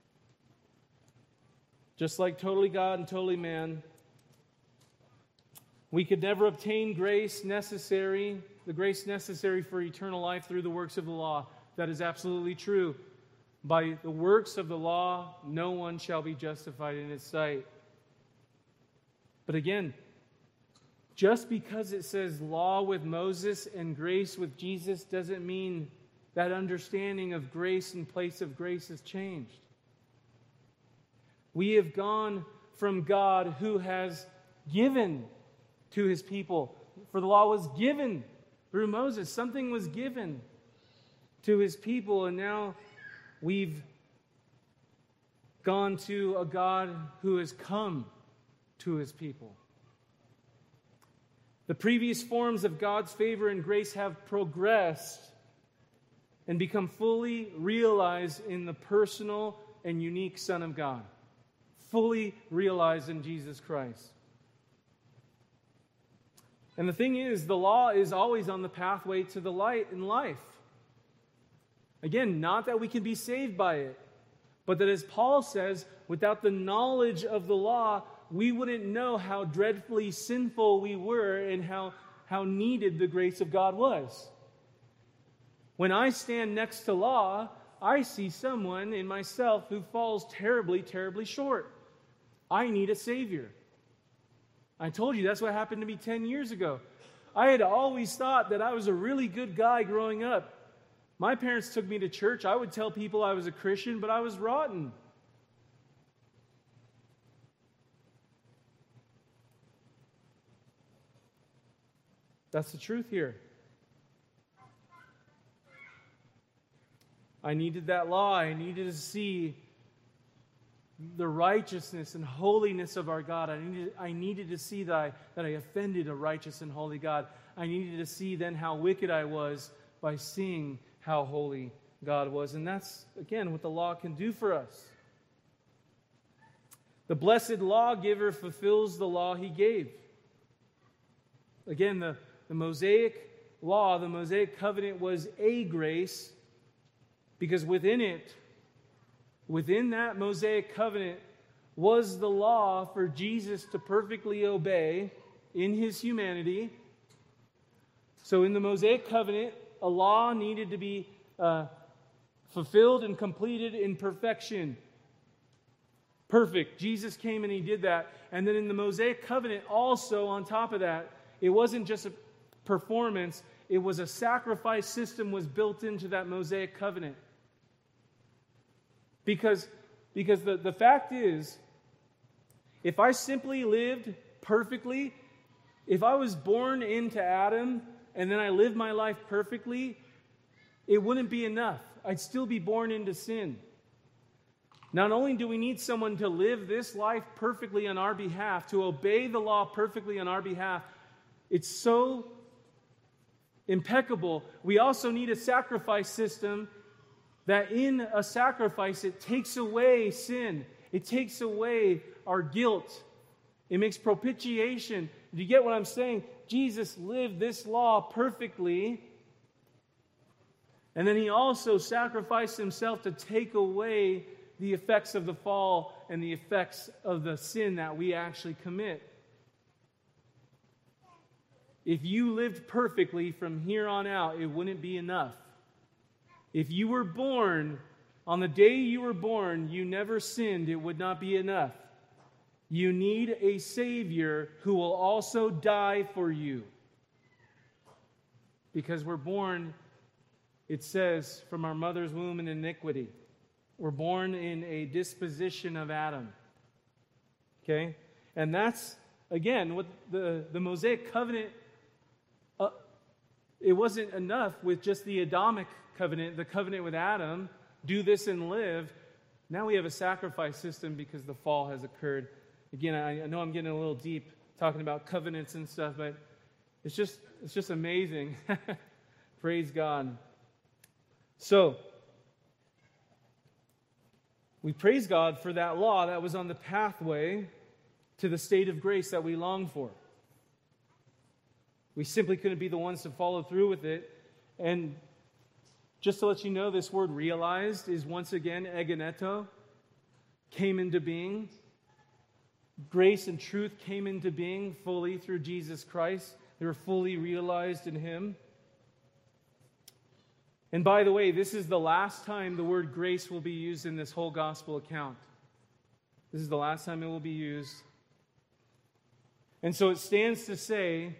Just like totally God and totally man, we could never obtain grace necessary, the grace necessary for eternal life through the works of the law. That is absolutely true. By the works of the law, no one shall be justified in his sight. But again, just because it says law with Moses and grace with Jesus doesn't mean that understanding of grace in place of grace has changed. We have gone from God who has given to his people. For the law was given through Moses. Something was given to his people, and now we've gone to a God who has come to his people. The previous forms of God's favor and grace have progressed and become fully realized in the personal and unique Son of God. Fully realized in Jesus Christ. And the thing is, the law is always on the pathway to the light in life. Again, not that we can be saved by it, But that, as Paul says, without the knowledge of the law, we wouldn't know how dreadfully sinful we were and how, how needed the grace of God was. When I stand next to law, I see someone in myself who falls terribly, terribly short. I need a Savior. I told you that's what happened to me ten years ago. I had always thought that I was a really good guy growing up. My parents took me to church. I would tell people I was a Christian, but I was rotten. That's the truth here. I needed that law. I needed to see the righteousness and holiness of our God. I needed, I needed to see that I, that I offended a righteous and holy God. I needed to see then how wicked I was by seeing how holy God was. And that's, again, what the law can do for us. The blessed lawgiver fulfills the law he gave. Again, the, the Mosaic law, the Mosaic covenant was a grace, because within it, within that Mosaic covenant, was the law for Jesus to perfectly obey in his humanity. So in the Mosaic covenant, a law needed to be uh, fulfilled and completed in perfection. Perfect. Jesus came and he did that. And then in the Mosaic covenant, also on top of that, it wasn't just a performance, it was a sacrifice system was built into that Mosaic covenant. Because, because the, the fact is, if I simply lived perfectly, if I was born into Adam and then I lived my life perfectly, it wouldn't be enough. I'd still be born into sin. Not only do we need someone to live this life perfectly on our behalf, to obey the law perfectly on our behalf, it's so impeccable. We also need a sacrifice system that in a sacrifice, it takes away sin. It takes away our guilt. It makes propitiation. Do you get what I'm saying? Jesus lived this law perfectly. And then he also sacrificed himself to take away the effects of the fall and the effects of the sin that we actually commit. If you lived perfectly from here on out, it wouldn't be enough. If you were born, on the day you were born, you never sinned, it would not be enough. You need a Savior who will also die for you. Because we're born, it says, from our mother's womb in iniquity. We're born in a disposition of Adam. Okay? And that's, again, what the, the Mosaic covenant, uh, it wasn't enough with just the Adamic covenant, the covenant with Adam, do this and live. Now we have a sacrifice system because the fall has occurred. Again, I, I know I'm getting a little deep talking about covenants and stuff, but it's just it's just amazing. Praise God. So, we praise God for that law that was on the pathway to the state of grace that we long for. We simply couldn't be the ones to follow through with it. And just to let you know, this word realized is once again egeneto, came into being. Grace and truth came into being fully through Jesus Christ. They were fully realized in him. And by the way, this is the last time the word grace will be used in this whole gospel account. This is the last time it will be used. And so it stands to say,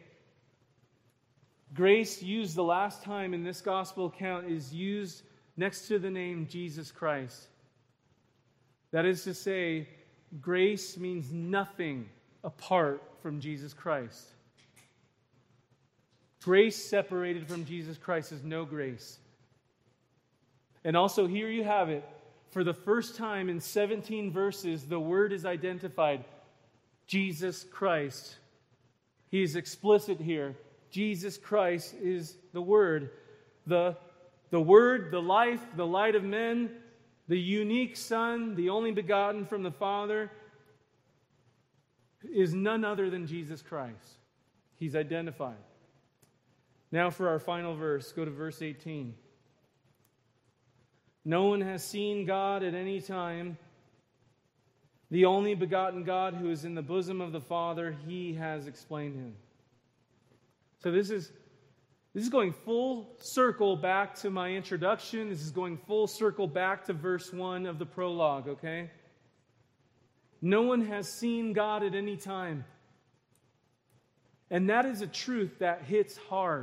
grace used the last time in this gospel account is used next to the name Jesus Christ. That is to say, grace means nothing apart from Jesus Christ. Grace separated from Jesus Christ is no grace. And also here you have it. For the first time in seventeen verses, the word is identified. Jesus Christ. He is explicit here. Jesus Christ is the Word. The, the Word, the life, the light of men, the unique Son, the only begotten from the Father, is none other than Jesus Christ. He's identified. Now for our final verse, go to verse eighteen. No one has seen God at any time. The only begotten God who is in the bosom of the Father, He has explained Him. So this is this is going full circle back to my introduction. This is going full circle back to verse one of the prologue, okay? No one has seen God at any time. And that is a truth that hits hard.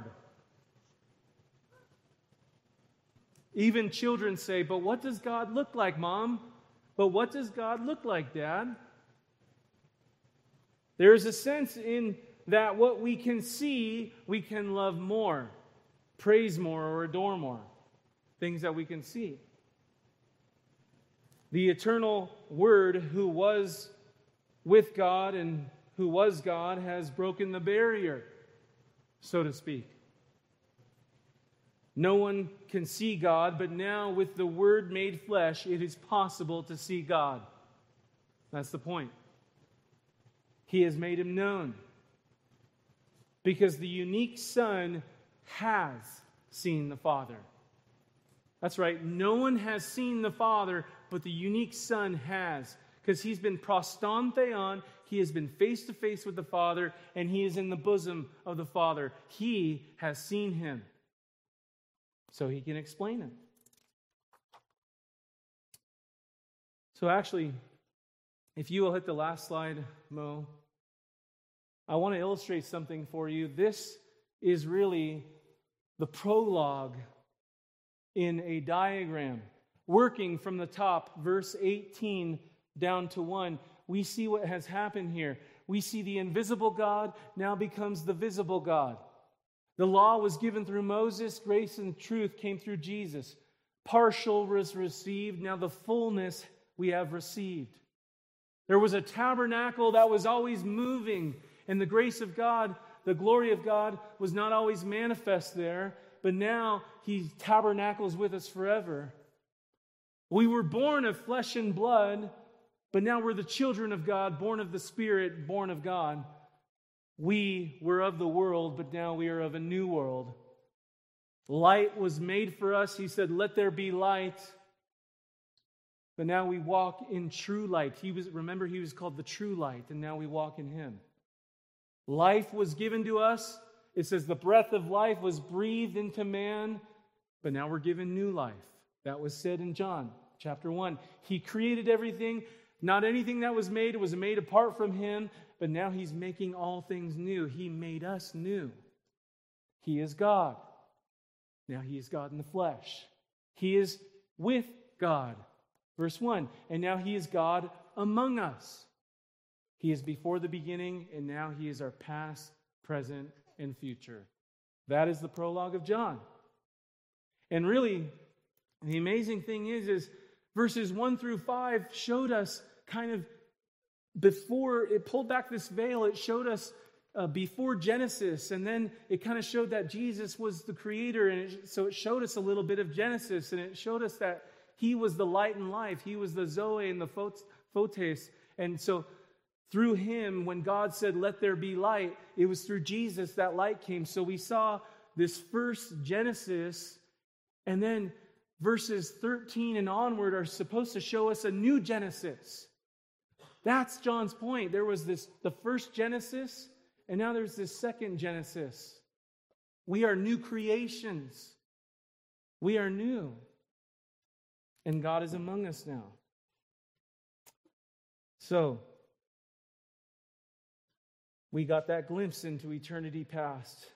Even children say, but what does God look like, Mom? But what does God look like, Dad? There is a sense in that what we can see, we can love more, praise more, or adore more. Things that we can see. The eternal Word who was with God and who was God has broken the barrier, so to speak. No one can see God, but now with the Word made flesh, it is possible to see God. That's the point. He has made Him known. Because the unique Son has seen the Father. That's right. No one has seen the Father, but the unique Son has. Because He's been proston theon, He has been face to face with the Father, and He is in the bosom of the Father. He has seen Him. So He can explain Him. So actually, if you will hit the last slide, Mo, I want to illustrate something for you. This is really the prologue in a diagram. Working from the top, verse eighteen down to one, we see what has happened here. We see the invisible God now becomes the visible God. The law was given through Moses. Grace and truth came through Jesus. Partial was received. Now the fullness we have received. There was a tabernacle that was always moving. And the grace of God, the glory of God, was not always manifest there. But now He tabernacles with us forever. We were born of flesh and blood. But now we're the children of God, born of the Spirit, born of God. We were of the world, but now we are of a new world. Light was made for us. He said, let there be light. But now we walk in true light. He was, remember, He was called the true light, and now we walk in Him. Life was given to us. It says the breath of life was breathed into man, but now we're given new life. That was said in John chapter one. He created everything. Not anything that was made was made apart from Him, but now He's making all things new. He made us new. He is God. Now He is God in the flesh. He is with God. Verse one, and now He is God among us. He is before the beginning, and now He is our past, present, and future. That is the prologue of John. And really, the amazing thing is, is verses one through five showed us kind of before, it pulled back this veil, it showed us uh, before Genesis, and then it kind of showed that Jesus was the creator, and it, so it showed us a little bit of Genesis, and it showed us that He was the light and life. He was the Zoe and the Photes. And so through Him, when God said, let there be light, it was through Jesus that light came. So we saw this first Genesis, and then verses thirteen and onward are supposed to show us a new Genesis. That's John's point. There was this the first Genesis, and now there's this second Genesis. We are new creations. We are new. And God is among us now. So, we got that glimpse into eternity past.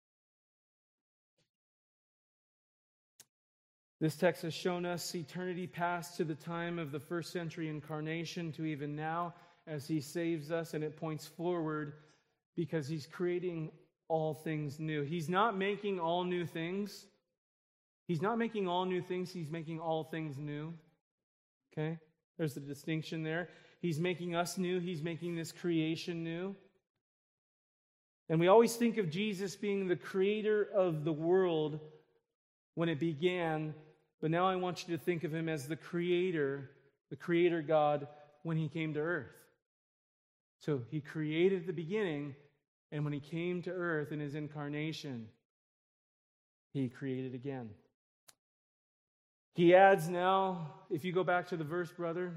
This text has shown us eternity past to the time of the first century incarnation to even now as He saves us, and it points forward because He's creating all things new. He's not making all new things. He's not making all new things. He's making all things new. Okay? There's the distinction there. He's making us new. He's making this creation new. And we always think of Jesus being the creator of the world when it began, but now I want you to think of Him as the creator, the creator God, when He came to earth. So He created at the beginning, and when He came to earth in His incarnation, He created again. He adds now, if you go back to the verse, brother,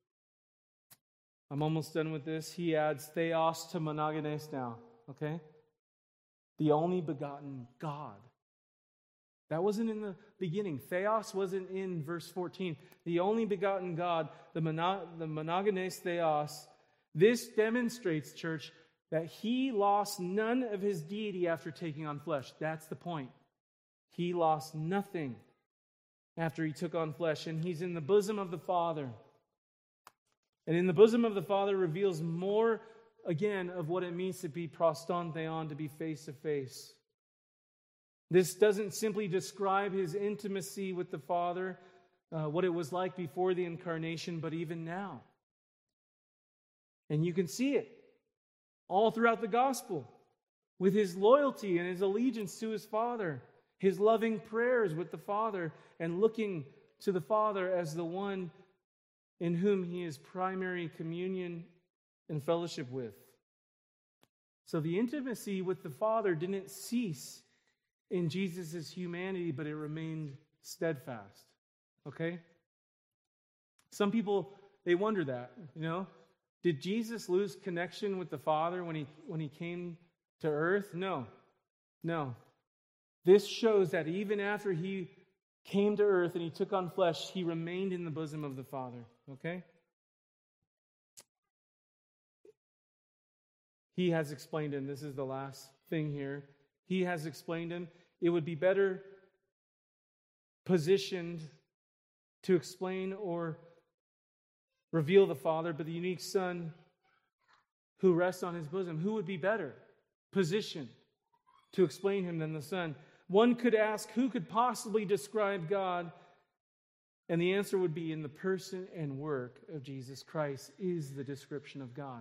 I'm almost done with this. He adds theos to monogenes now, okay? The only begotten God. That wasn't in the beginning. Theos wasn't in verse fourteen. The only begotten God, the, mono, the monogenes theos. This demonstrates, church, that he lost none of his deity after taking on flesh. That's the point. He lost nothing after he took on flesh, and he's in the bosom of the Father. And in the bosom of the Father reveals more, again, of what it means to be proston theon, to be face to face. This doesn't simply describe his intimacy with the Father, uh, what it was like before the incarnation, but even now. And you can see it all throughout the gospel with his loyalty and his allegiance to his Father, his loving prayers with the Father, and looking to the Father as the one in whom he is primary communion and fellowship with. So the intimacy with the Father didn't cease in Jesus' humanity, but it remained steadfast. Okay? Some people, they wonder that, you know? Did Jesus lose connection with the Father when he when he came to earth? No. No. This shows that even after he came to earth and he took on flesh, he remained in the bosom of the Father. Okay? He has explained him. This is the last thing here. He has explained him. It would be better positioned to explain or reveal the Father, but the unique Son who rests on his bosom, who would be better positioned to explain him than the Son? One could ask, who could possibly describe God? And the answer would be, in the person and work of Jesus Christ is the description of God.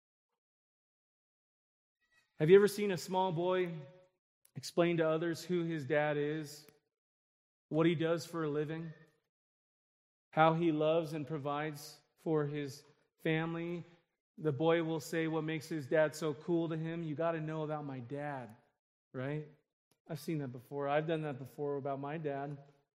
Have you ever seen a small boy explain to others who his dad is, what he does for a living, how he loves and provides for his family? The boy will say what makes his dad so cool to him. You got to know about my dad, right? I've seen that before. I've done that before about my dad.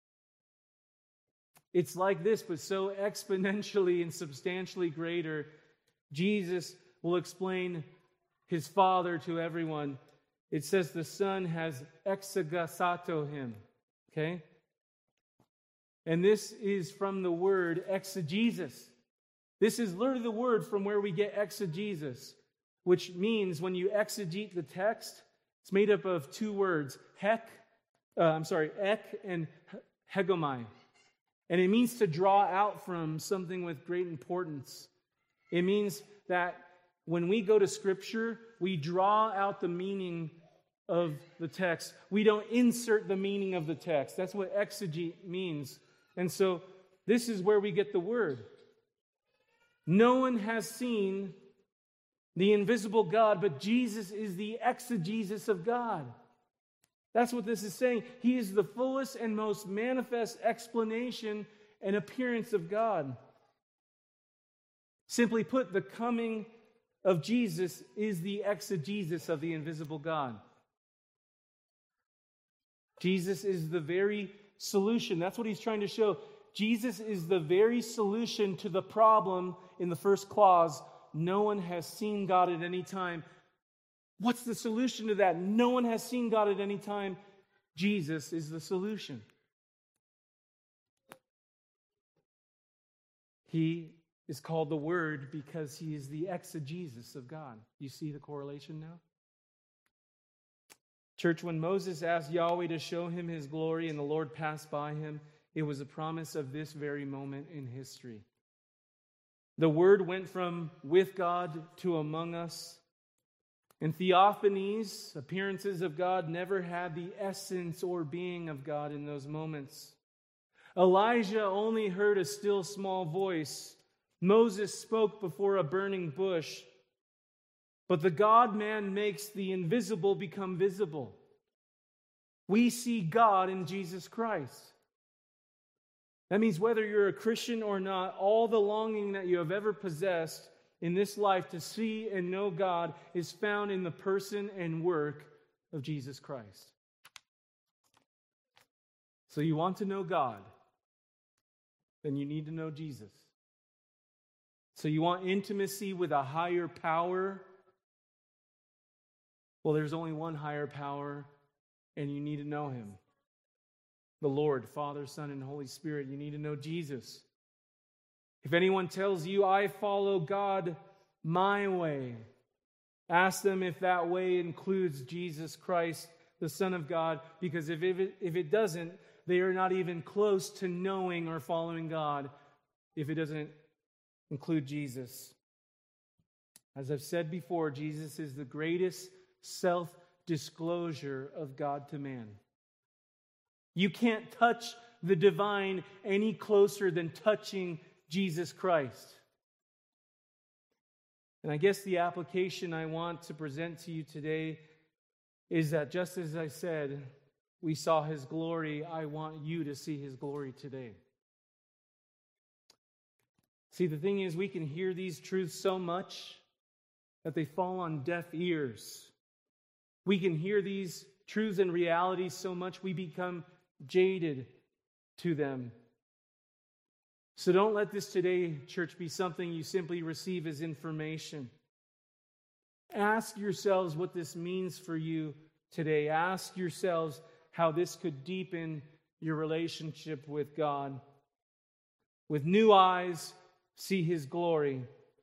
It's like this, but so exponentially and substantially greater. Jesus will explain his Father to everyone. It says the Son has exegesato him. Okay? And this is from the word exegesis. This is literally the word from where we get exegesis, which means when you exegete the text, it's made up of two words, hek, uh, I'm sorry, ek and hegomai. And it means to draw out from something with great importance. It means that when we go to Scripture, we draw out the meaning of the text. We don't insert the meaning of the text. That's what exegete means. And so this is where we get the word. No one has seen the invisible God, but Jesus is the exegesis of God. That's what this is saying. He is the fullest and most manifest explanation and appearance of God. Simply put, the coming of Jesus is the exegesis of the invisible God. Jesus is the very solution. That's what he's trying to show. Jesus is the very solution to the problem in the first clause. No one has seen God at any time. What's the solution to that? No one has seen God at any time. Jesus is the solution. He is called the Word because he is the exegesis of God. You see the correlation now? Church, when Moses asked Yahweh to show him his glory and the Lord passed by him, it was a promise of this very moment in history. The Word went from with God to among us. And theophanies, appearances of God, never had the essence or being of God in those moments. Elijah only heard a still small voice. Moses spoke before a burning bush. But the God-man makes the invisible become visible. We see God in Jesus Christ. That means whether you're a Christian or not, all the longing that you have ever possessed in this life to see and know God is found in the person and work of Jesus Christ. So you want to know God. then you need to know Jesus. So you want intimacy with a higher power? Well, there's only one higher power, and you need to know him. The Lord, Father, Son, and Holy Spirit. You need to know Jesus. If anyone tells you, I follow God my way, ask them if that way includes Jesus Christ, the Son of God, because if it, if it doesn't, they are not even close to knowing or following God if it doesn't include Jesus. As I've said before, Jesus is the greatest self-disclosure of God to man. You can't touch the divine any closer than touching Jesus Christ. And I guess the application I want to present to you today is that just as I said, we saw his glory, I want you to see his glory today. See, the thing is, we can hear these truths so much that they fall on deaf ears. We can hear these truths and realities so much we become jaded to them. So don't let this today, church, be something you simply receive as information. Ask yourselves what this means for you today. Ask yourselves how this could deepen your relationship with God. With new eyes, see his glory.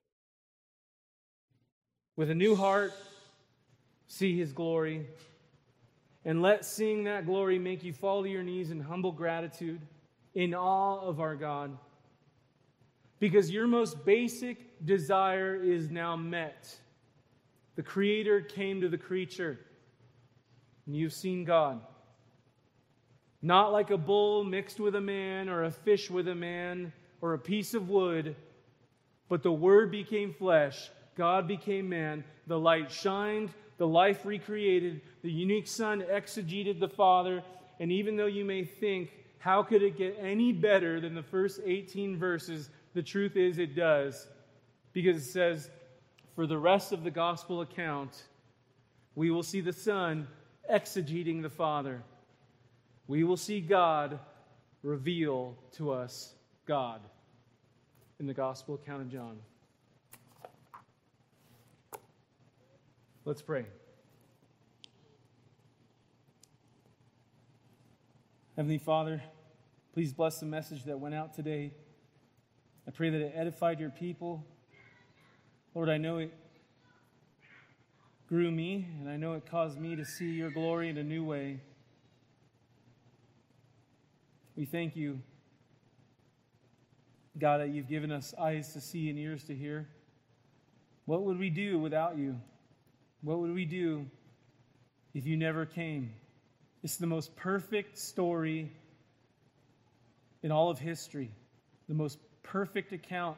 With a new heart, see his glory. And let seeing that glory make you fall to your knees in humble gratitude, in awe of our God. Because your most basic desire is now met. The Creator came to the creature, and you've seen God. Not like a bull mixed with a man, or a fish with a man, or a piece of wood, but the Word became flesh, God became man, the light shined, the life recreated, the unique Son exegeted the Father, and even though you may think, how could it get any better than the first eighteen verses? The truth is it does. Because it says, for the rest of the gospel account, we will see the Son exegeting the Father. We will see God reveal to us God in the gospel account of John. Let's pray. Heavenly Father, please bless the message that went out today. I pray that it edified your people. Lord, I know it grew me, and I know it caused me to see your glory in a new way. We thank you, God, that you've given us eyes to see and ears to hear. What would we do without you? What would we do if you never came? It's the most perfect story in all of history, the most perfect account.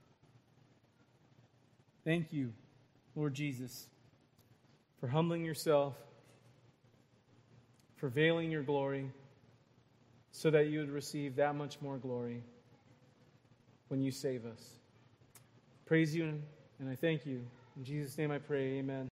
Thank you, Lord Jesus, for humbling yourself, for veiling your glory, so that you would receive that much more glory when you save us. Praise you, and I thank you. In Jesus' name I pray, amen.